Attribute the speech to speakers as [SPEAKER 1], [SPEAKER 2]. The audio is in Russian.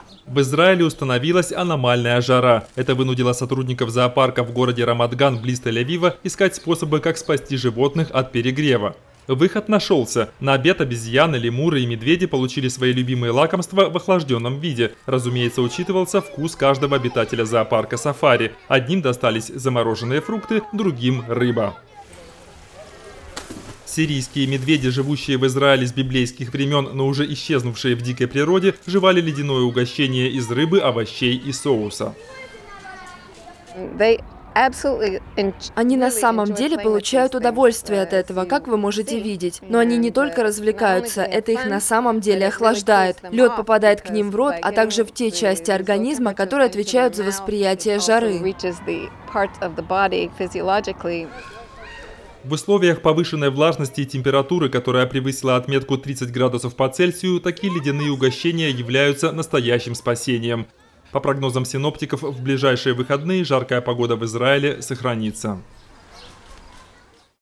[SPEAKER 1] В Израиле установилась аномальная жара. Это вынудило сотрудников зоопарка в городе Рамат-Ган близ Тель-Авива искать способы, как спасти животных от перегрева. Выход нашелся. На обед обезьяны, лемуры и медведи получили свои любимые лакомства в охлажденном виде. Разумеется, учитывался вкус каждого обитателя зоопарка сафари. Одним достались замороженные фрукты, другим – рыба. Сирийские медведи, живущие в Израиле с библейских времен, но уже исчезнувшие в дикой природе, жевали ледяное угощение из рыбы, овощей и соуса.
[SPEAKER 2] Они на самом деле получают удовольствие от этого, как вы можете видеть. Но они не только развлекаются, это их на самом деле охлаждает. Лед попадает к ним в рот, а также в те части организма, которые отвечают за восприятие жары.
[SPEAKER 1] В условиях повышенной влажности и температуры, которая превысила отметку 30 градусов по Цельсию, такие ледяные угощения являются настоящим спасением. По прогнозам синоптиков, в ближайшие выходные жаркая погода в Израиле сохранится.